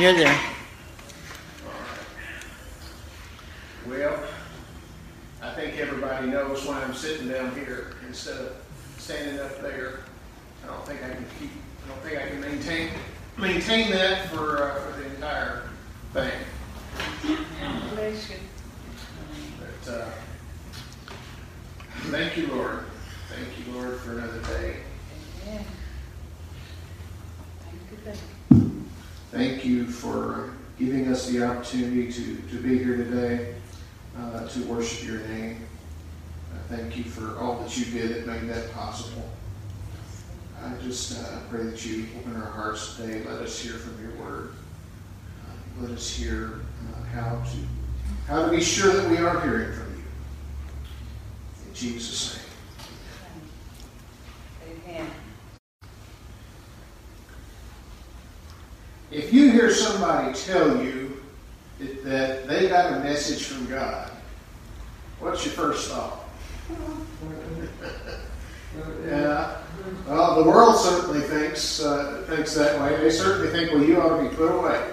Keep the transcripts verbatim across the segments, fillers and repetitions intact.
You're there. Well, I think everybody knows why I'm sitting down here instead of standing up there. I don't think I can keep. I don't think I can maintain maintain that for uh, for the entire thing. But uh, thank you, Lord. Thank you, Lord, for another day. Amen. Thank you. Thank you for giving us the opportunity to, to be here today, uh, to worship your name. Uh, thank you for all that you did that made that possible. I just uh, pray that you open our hearts today. Let us hear from your word. Uh, let us hear uh, how to how to be sure that we are hearing from you. In Jesus' name. Amen. If you hear somebody tell you that, that they got a message from God, what's your first thought? Yeah. Well, the world certainly thinks uh, thinks that way. They certainly think, well, you ought to be put away.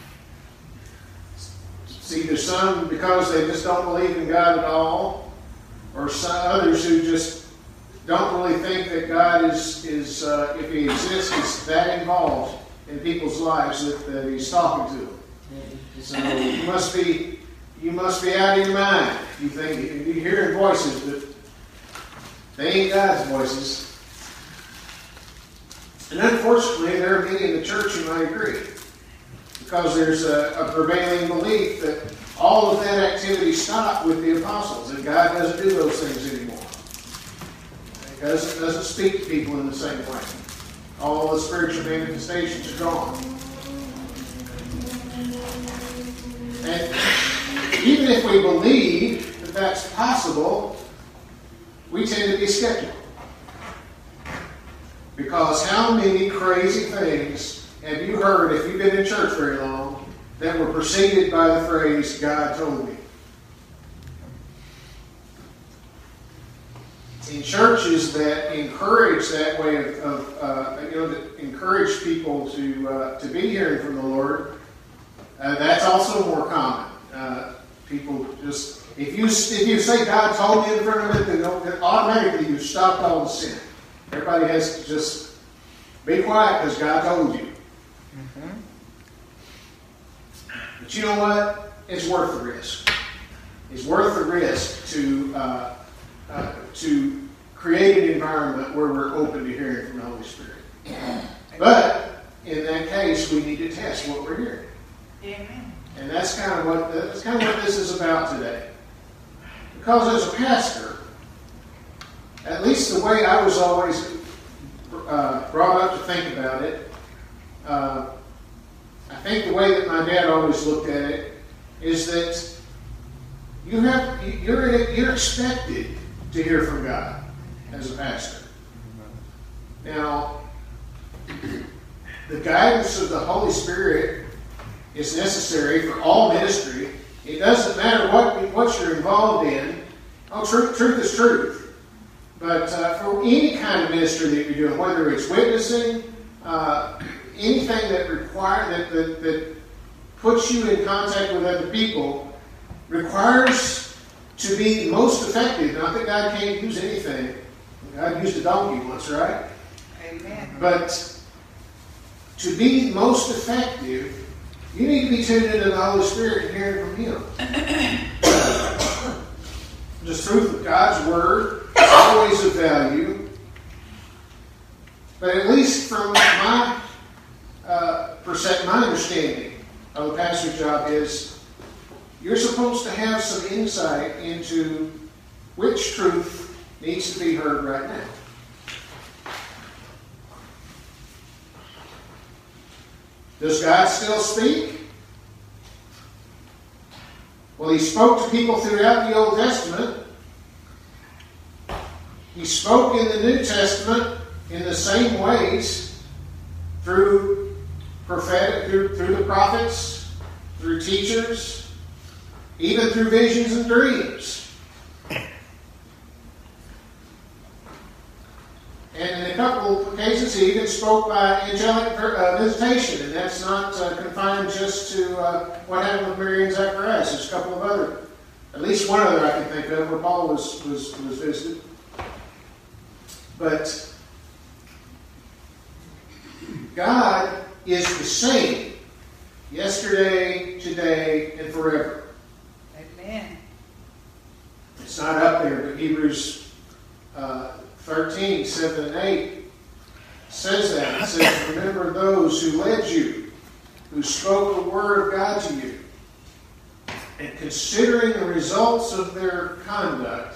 It's either some because they just don't believe in God at all, or some others who just don't really think that God is is uh, if He exists, is that involved in people's lives that, that He's talking to them. So you must be you must be out of your mind. You think you're hearing voices, but they ain't God's voices. And unfortunately, there are many in the church who might agree, because there's a, a prevailing belief that all of that activity stopped with the apostles, and God doesn't do those things anymore. He doesn't, doesn't speak to people in the same way. All the spiritual manifestations are gone. And even if we believe that that's possible, we tend to be skeptical. Because how many crazy things have you heard, if you've been in church very long, that were preceded by the phrase, God told me? In churches that encourage that way of, of uh, you know, that encourage people to uh, to be hearing from the Lord, uh, that's also more common. Uh, people just if you if you say God told me in front of it, then automatically you've stopped all the sin. Everybody has to just be quiet because God told you. Mm-hmm. But you know what? It's worth the risk. It's worth the risk to. Uh, Uh, to create an environment where we're open to hearing from the Holy Spirit. But in that case, we need to test what we're hearing. Amen. And that's kind of what that's kind of what this is about today. Because as a pastor, at least the way I was always uh, brought up to think about it, uh, I think the way that my dad always looked at it is that you have you're you're expected to hear from God as a pastor. Now, the guidance of the Holy Spirit is necessary for all ministry. It doesn't matter what what you're involved in. Oh, truth, truth is truth. But uh, for any kind of ministry that you're doing, whether it's witnessing, uh, anything that require that, that that puts you in contact with other people, requires to be most effective. Not that God can't use anything. God used a donkey once, right? Amen. But to be most effective, you need to be tuned into the Holy Spirit and hearing from Him. The truth of God's Word is always of value. But at least from my uh, percent, my understanding of the pastor's job is, you're supposed to have some insight into which truth needs to be heard right now. Does God still speak? Well, He spoke to people throughout the Old Testament. He spoke in the New Testament in the same ways through prophetic, through, through the prophets, through teachers, even through visions and dreams. And in a couple couple occasions he even spoke by angelic uh, visitation, and that's not uh, confined just to uh, what happened with Mary and Zacharias. There's a couple of other, at least one other I can think of, where Paul was, was, was visited. But God is the same yesterday, today, and forever. Amen. It's not up there, but Hebrews uh, thirteen, seven and eight says that. It says, remember those who led you, who spoke the word of God to you, and considering the results of their conduct,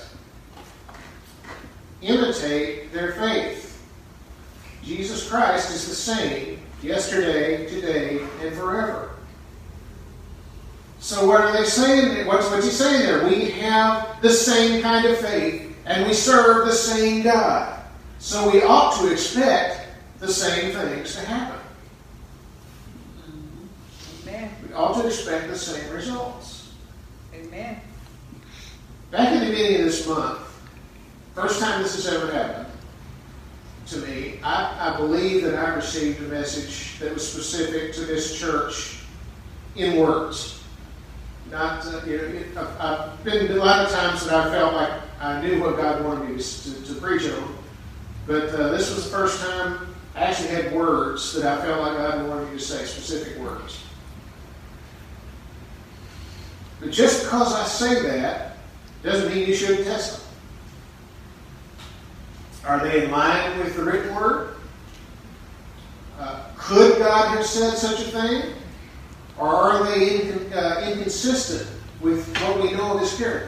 imitate their faith. Jesus Christ is the same yesterday, today, and forever. So what are they saying? What's, what's he saying there? We have the same kind of faith, and we serve the same God. So we ought to expect the same things to happen. Amen. We ought to expect the same results. Amen. Back in the beginning of this month, first time this has ever happened to me, I, I believe that I received a message that was specific to this church in words. Not, uh, you know, it, I've, I've been a lot of times that I felt like I knew what God wanted me to, to, to preach on, but uh, this was the first time I actually had words that I felt like God wanted me to say, specific words. But just because I say that doesn't mean you shouldn't test them. Are they in line with the written word? Uh, could God have said such a thing? Or are they incon- uh, inconsistent with what we know of His character?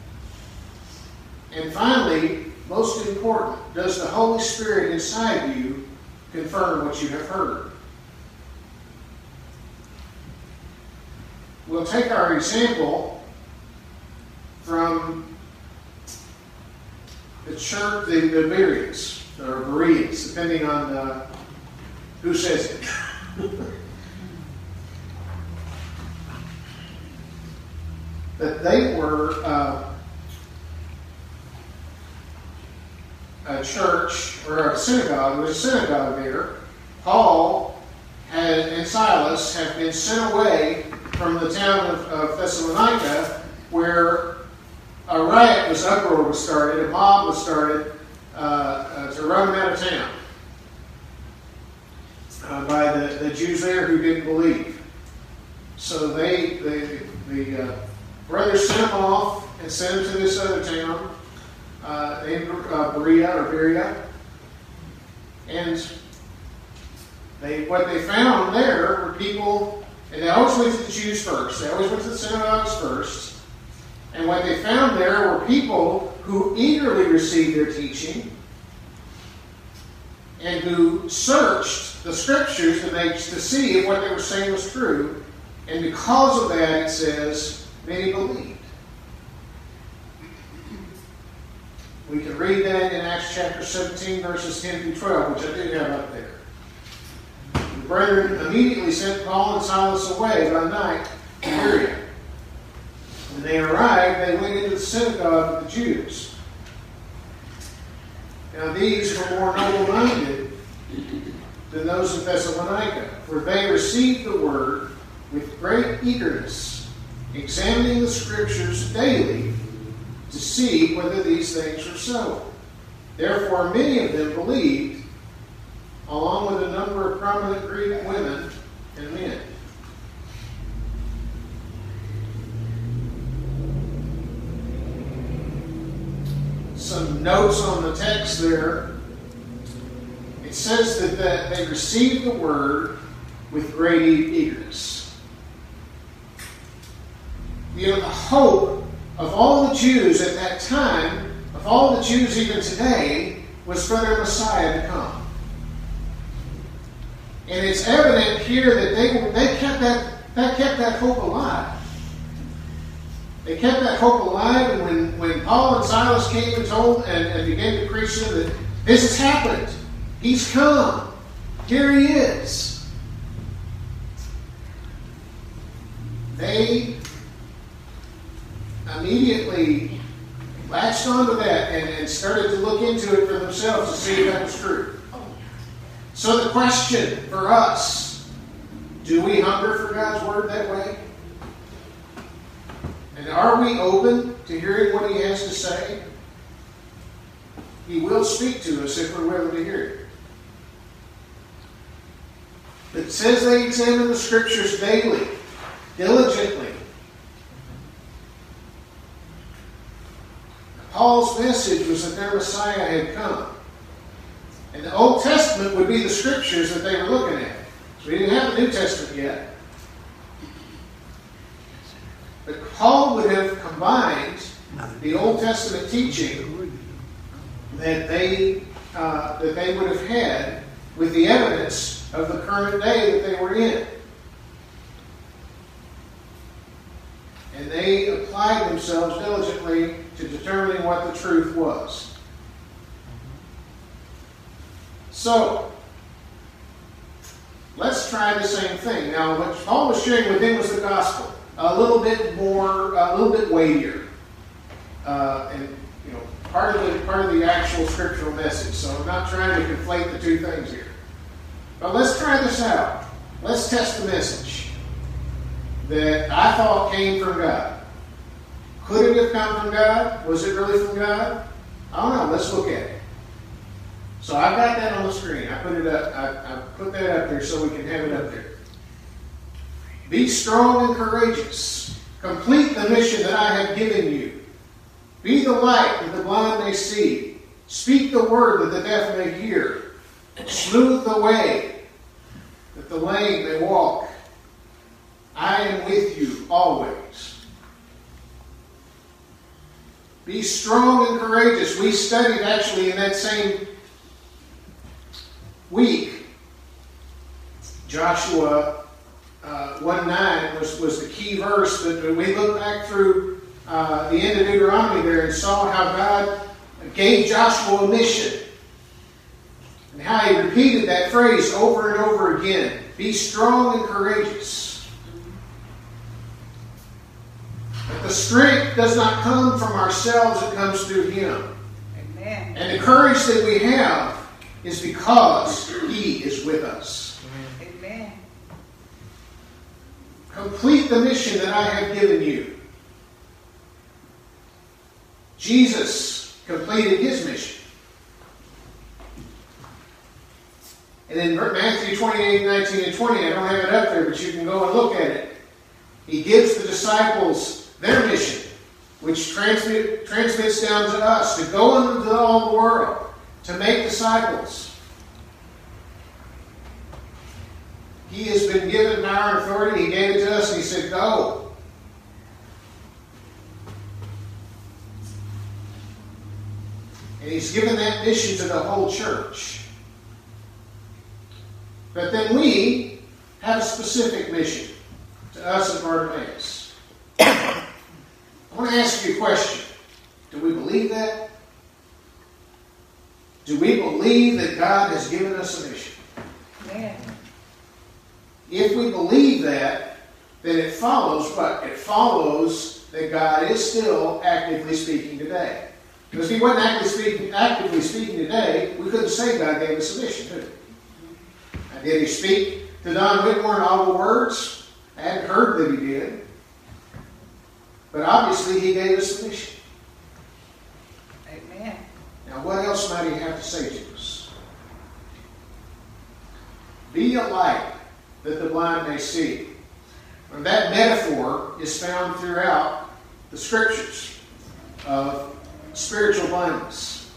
And finally, most important, does the Holy Spirit inside you confirm what you have heard? We'll take our example from the church, the, the Bereans, or Bereans, depending on uh, who says it. That they were uh, a church, or a synagogue. There was a synagogue there. Paul had, and Silas have been sent away from the town of, of Thessalonica, where a riot was, uproar was started, a mob was started uh, uh, to run them out of town uh, by the, the Jews there who didn't believe. So they, they the uh, brothers sent them off and sent them to this other town uh, named uh, Berea or Berea, and they what they found there were people, and they always went to the Jews first. They always went to the synagogues first. And what they found there were people who eagerly received their teaching and who searched the Scriptures to, make, to see if what they were saying was true. And because of that, it says, many believed. We can read that in Acts chapter seventeen, verses ten through twelve, which I do have up there. The brethren immediately sent Paul and Silas away by night to Berea. When they arrived, they went into the synagogue of the Jews. Now these were more noble-minded than those in Thessalonica, for they received the word with great eagerness, examining the Scriptures daily to see whether these things were so. Therefore many of them believed, along with a number of prominent Greek women and men. Some notes on the text there. It says that, that they received the word with great eagerness. You know, the hope of all the Jews at that time, of all the Jews even today, was for their Messiah to come. And it's evident here that they they kept that that kept that hope alive. They kept that hope alive, and when, when Paul and Silas came and told and, and began to preach to them that this has happened, He's come, here He is, they immediately latched onto that and, and started to look into it for themselves to see if that was true. So the question for us, do we hunger for God's Word that way? And are we open to hearing what He has to say? He will speak to us if we're willing to hear it. It says they examine the Scriptures daily, diligently. Paul's message was that their Messiah had come. And the Old Testament would be the Scriptures that they were looking at. So we didn't have the New Testament yet. But Paul would have combined the Old Testament teaching that they uh, that they would have had with the evidence of the current day that they were in. And they applied themselves diligently to determining what the truth was. So, let's try the same thing. Now, what Paul was sharing with them was the gospel. A little bit more, a little bit weightier. Uh, and, you know, part of the part of the actual scriptural message. So I'm not trying to conflate the two things here. But let's try this out. Let's test the message that I thought came from God. Could it have come from God? Was it really from God? I don't know. Let's look at it. So I've got that on the screen. I put it up. I, I put that up there so we can have it up there. Be strong and courageous. Complete the mission that I have given you. Be the light that the blind may see. Speak the word that the deaf may hear. Smooth the way that the lame may walk. I am with you always. Be strong and courageous. We studied actually in that same week, Joshua uh, one nine was, was the key verse. But we looked back through uh, the end of Deuteronomy there and saw how God gave Joshua a mission. And how he repeated that phrase over and over again. Be strong and courageous. But the strength does not come from ourselves, it comes through Him. Amen. And the courage that we have is because He is with us. Amen. Complete the mission that I have given you. Jesus completed His mission. And in Matthew twenty-eight, nineteen, and twenty, I don't have it up there, but you can go and look at it. He gives the disciples their mission, which transmit, transmits down to us, to go into all the world, to make disciples. He has been given power and authority. He gave it to us, and He said, go. And He's given that mission to the whole church. But then we have a specific mission to us at Bartimaeus. I want to ask you a question. Do we believe that? Do we believe that God has given us a mission? Amen. If we believe that, then it follows what? It follows that God is still actively speaking today. Because if He wasn't actively speaking, actively speaking today, we couldn't say God gave us a mission, could we? Did He speak to Don Whitmore in all the words? I hadn't heard that He did. But obviously He gave us a mission. Amen. Now what else might He have to say to us? Be a light that the blind may see. And that metaphor is found throughout the Scriptures of spiritual blindness.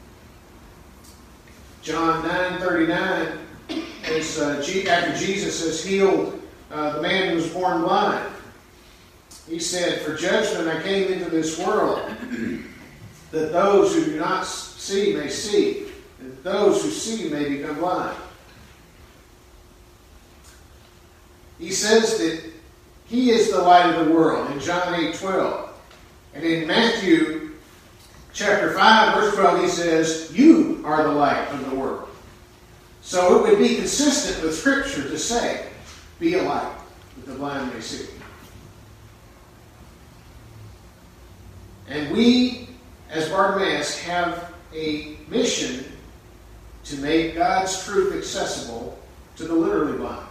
John nine thirty-nine, as, uh, after Jesus has healed uh, the man who was born blind, He said, for judgment I came into this world, that those who do not see may see, and that those who see may become blind. He says that He is the light of the world in John eight twelve. And in Matthew chapter five, verse twelve, He says, you are the light of the world. So it would be consistent with Scripture to say, be a light that the blind may see. And we, as Bartimaeus, have a mission to make God's truth accessible to the literally blind.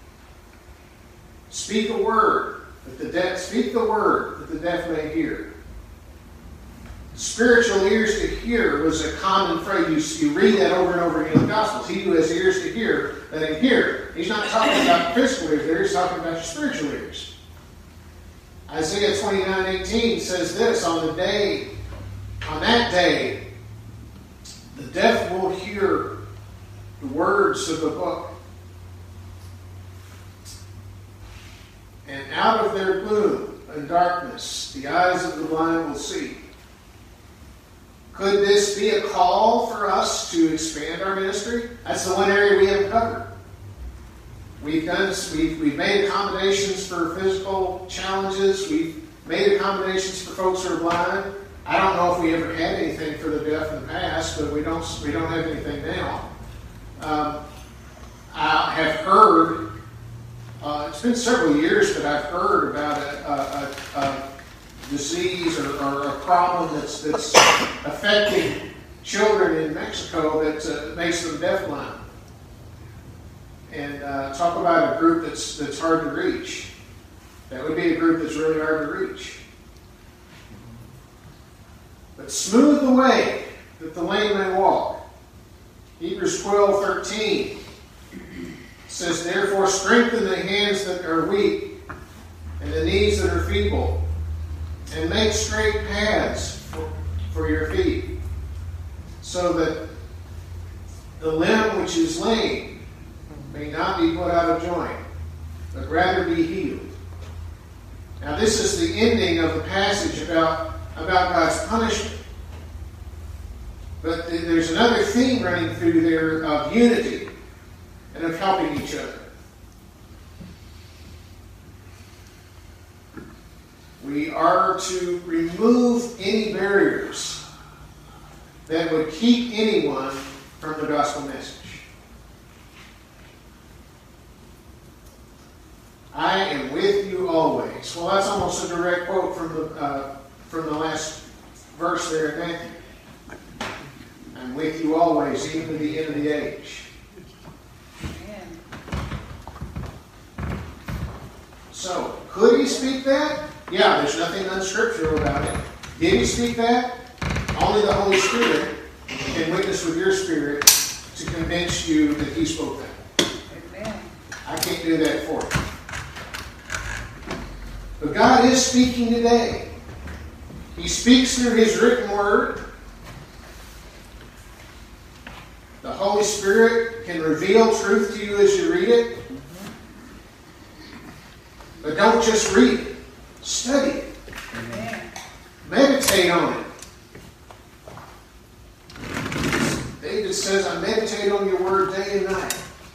Speak a word that the deaf speak the word that the deaf may hear. Spiritual ears to hear was a common phrase. You, you read that over and over again in the Gospels. He who has ears to hear, let him hear. He's not talking about physical ears there. He's talking about your spiritual ears. Isaiah twenty-nine eighteen says this, on the day, on that day, the deaf will hear the words of the book. And out of their gloom and darkness, the eyes of the blind will see. Could this be a call for us to expand our ministry? That's the one area we haven't covered. We've done, we've, we've made accommodations for physical challenges. We've made accommodations for folks who are blind. I don't know if we ever had anything for the deaf in the past, but we don't, we don't have anything now. Um, I have heard, uh, it's been several years, but I've heard about a, a, a, a disease or, or a problem that's, that's affecting children in Mexico that uh, makes them deafblind. And uh, talk about a group that's, that's hard to reach. That would be a group that's really hard to reach. But smooth the way that the lame may walk. Hebrews twelve thirteen says, therefore strengthen the hands that are weak and the knees that are feeble, and make straight paths for, for your feet, so that the limb which is lame may not be put out of joint, but rather be healed. Now this is the ending of the passage about, about God's punishment. But there's another theme running through there of unity and of helping each other. We are to remove any barriers that would keep anyone from the gospel message. I am with you always. Well, that's almost a direct quote from the uh, from the last verse there in Matthew. I'm with you always, even to the end of the age. Amen. So, could he speak that? Yeah, there's nothing unscriptural about it. Did he speak that? Only the Holy Spirit can witness with your spirit to convince you that he spoke that. Amen. I can't do that for you. But God is speaking today. He speaks through his written word. The Holy Spirit can reveal truth to you as you read it. But don't just read it. Study it. Amen. Meditate on it. David says, I meditate on your word day and night.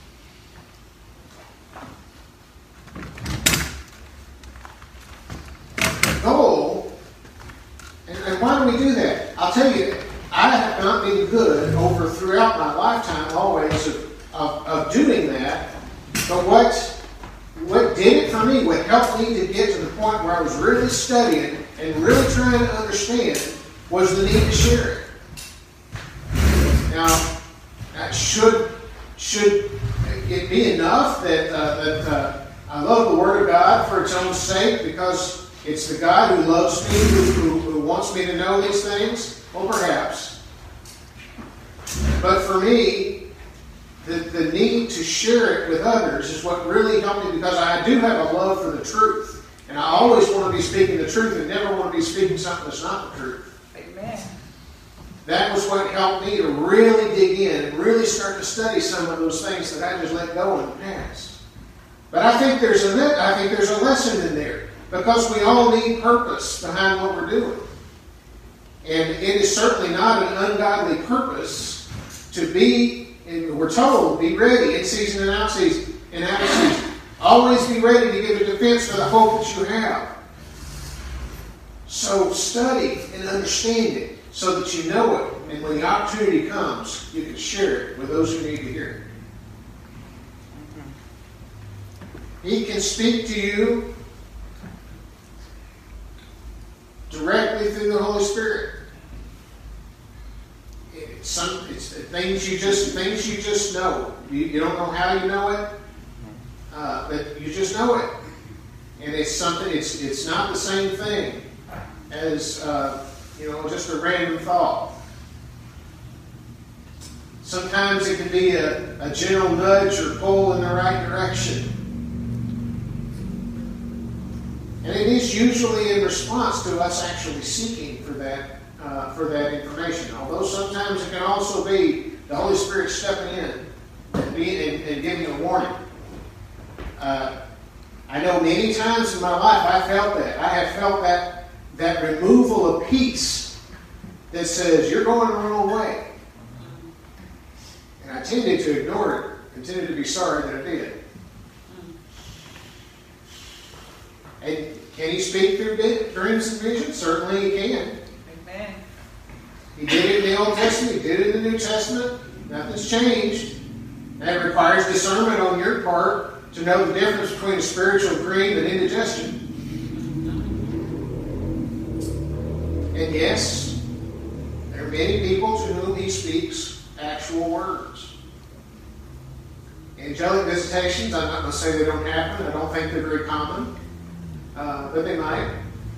The goal, and, and why do we do that? I'll tell you, I have not been good over throughout my lifetime always of, of, of doing that. But what, what did it for me, what helped me to get to the point where I was really studying and really trying to understand was the need to share it. Now, that should, should it be enough that, uh, that uh, I love the Word of God for its own sake because it's the God who loves me, who, who, who wants me to know these things? Well, perhaps. But for me, the, the need to share it with others is what really helped me because I do have a love for the truth. And I always want to be speaking the truth and never want to be speaking something that's not the truth. Amen. That was what helped me to really dig in and really start to study some of those things that I just let go in the past. But I think there's a, I think there's a lesson in there because we all need purpose behind what we're doing. And it is certainly not an ungodly purpose to be, and we're told, be ready in season and out season, and out of season. Always be ready to give a defense for the hope that you have. So study and understand it so that you know it. And when the opportunity comes, you can share it with those who need to hear it. He can speak to you directly through the Holy Spirit. It's, some, it's things you just things you just know. You, you don't know how you know it, uh, but you just know it, and it's something. It's it's not the same thing as uh, you know just a random thought. Sometimes it can be a, a general nudge or pull in the right direction. And it is usually in response to us actually seeking for that uh, for that information. Although sometimes it can also be the Holy Spirit stepping in and, being, and, and giving a warning. Uh, I know many times in my life I felt that. I have felt that, that removal of peace that says, you're going the wrong way. And I tended to ignore it and tended to be sorry that I did. And can he speak through dreams and visions? Certainly he can. Amen. He did it in the Old Testament. He did it in the New Testament. Nothing's changed. That requires discernment on your part to know the difference between a spiritual dream and indigestion. And yes, there are many people to whom he speaks actual words. Angelic visitations, I'm not going to say they don't happen. I don't think they're very common. Uh, but they might.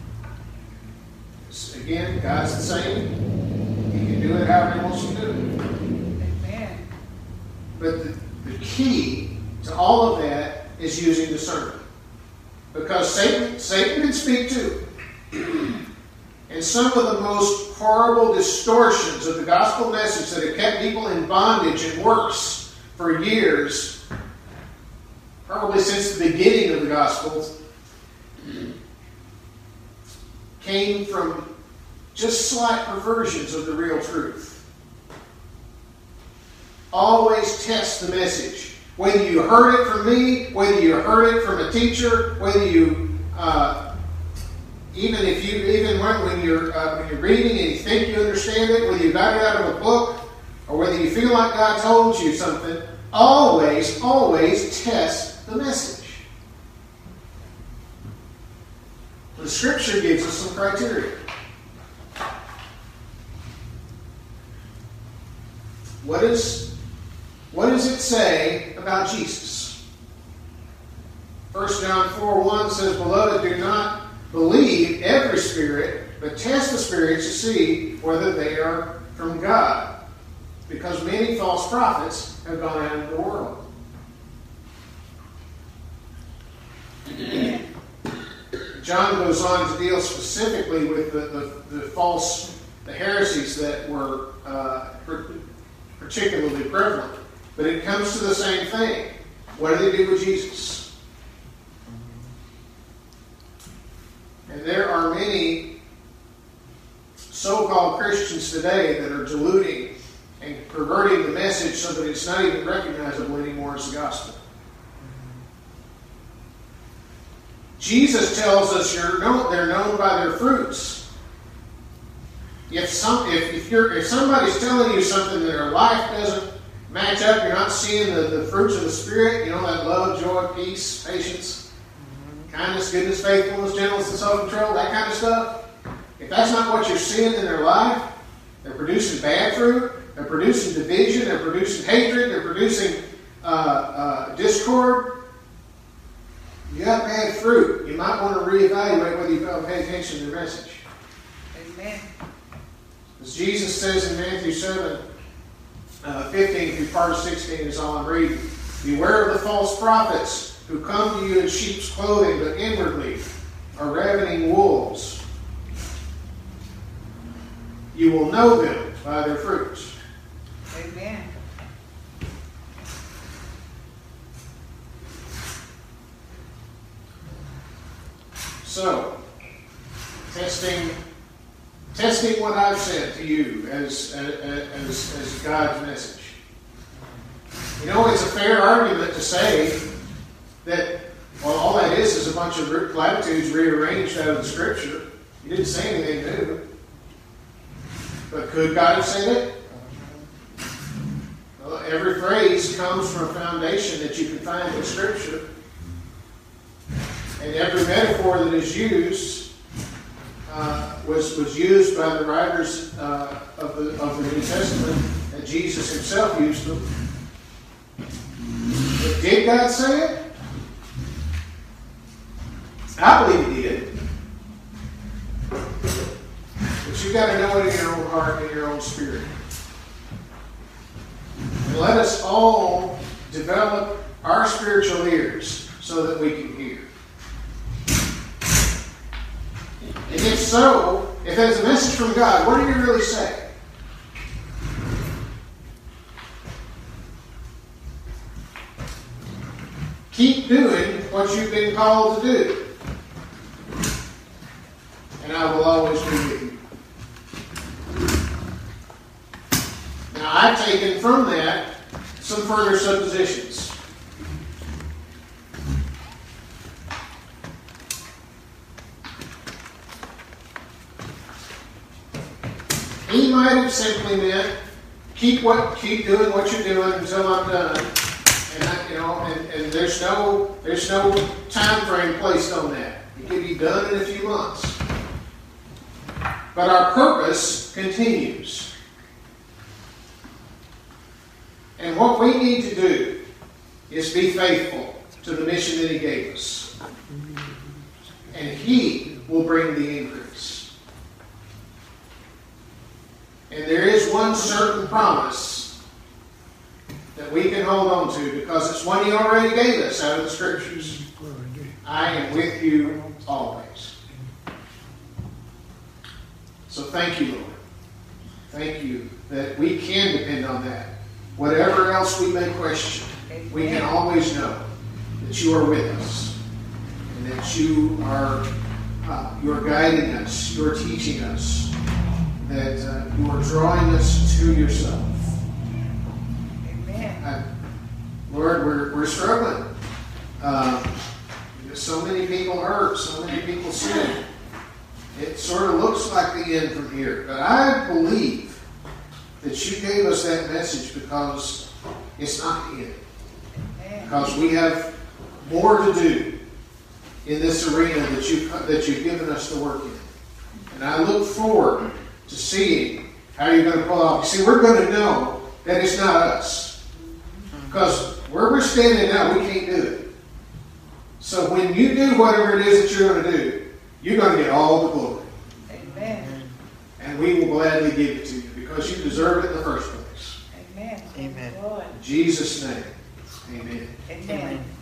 Again, God's the same. He can do it however he wants to do it. Amen. But the, the key to all of that is using discernment. Because Satan, Satan can speak too. And some of the most horrible distortions of the gospel message that have kept people in bondage and worse for years, probably since the beginning of the gospel, came from just slight perversions of the real truth. Always test the message. Whether you heard it from me, whether you heard it from a teacher, whether you, uh, even if you, even when, when you're uh, when you're reading and you think you understand it, whether you got it out of a book, or whether you feel like God told you something, always, always test the message. The Scripture gives us some criteria. What is, what does it say about Jesus? First John four one says, Beloved, do not believe every spirit, but test the spirits to see whether they are from God. Because many false prophets have gone out into the world. John goes on to deal specifically with the, the, the false, the heresies that were uh, particularly prevalent. But it comes to the same thing. What do they do with Jesus? And there are many so-called Christians today that are diluting and perverting the message so that it's not even recognizable anymore as the gospel. Jesus tells us you're known, they're known by their fruits. If some, if, if you're, if somebody's telling you something that their life doesn't match up, you're not seeing the, the fruits of the Spirit, you know, that love, joy, peace, patience, kindness, goodness, faithfulness, gentleness, and self-control, that kind of stuff. If that's not what you're seeing in their life, they're producing bad fruit, they're producing division, they're producing hatred, they're producing uh, uh, discord. You got bad fruit. You might want to reevaluate whether you pay attention to the message. Amen. As Jesus says in Matthew seven, uh, fifteen through part of sixteen is all I'm reading. Beware of the false prophets who come to you in sheep's clothing, but inwardly are ravening wolves. You will know them by their fruits. Amen. So, testing, testing what I've said to you as, as, as God's message. You know, it's a fair argument to say that, well, all that is is a bunch of platitudes rearranged out of the Scripture. He didn't say anything new. But could God have said it? Well, every phrase comes from a foundation that you can find in Scripture. And every metaphor that is used uh, was, was used by the writers uh, of, the, of the New Testament that Jesus himself used them. But did God say it? I believe he did. But you've got to know it in your own heart and your own spirit. And let us all develop our spiritual ears so that we can hear. And if so, if there's a message from God, what do you really say? Keep doing what you've been called to do. And I will always be with you. Now, I've taken from that some further suppositions. He might have simply meant, keep what, keep doing what you're doing until I'm done. And I, you know, and, and there's no there's no time frame placed on that. It can be done in a few months. But our purpose continues. And what we need to do is be faithful to the mission that he gave us. And he will bring the increase. And there is one certain promise that we can hold on to because it's one he already gave us out of the Scriptures. I am with you always. So thank you, Lord. Thank you that we can depend on that. Whatever else we may question, we can always know that you are with us and that you are uh, you are guiding us, you are teaching us, that uh, you are drawing us to yourself. Amen. Uh, Lord, we're, we're struggling. Uh, so many people hurt, so many people sin. It sort of looks like the end from here. But I believe that you gave us that message because it's not the end. Amen. Because we have more to do in this arena that you've, that you've given us to work in. And I look forward to seeing how you're going to pull off. See, we're going to know that it's not us. Because where we're standing now, we can't do it. So when you do whatever it is that you're going to do, you're going to get all the glory. Amen. And we will gladly give it to you because you deserve it in the first place. Amen. Amen. Lord. In Jesus' name, amen. Amen. Amen.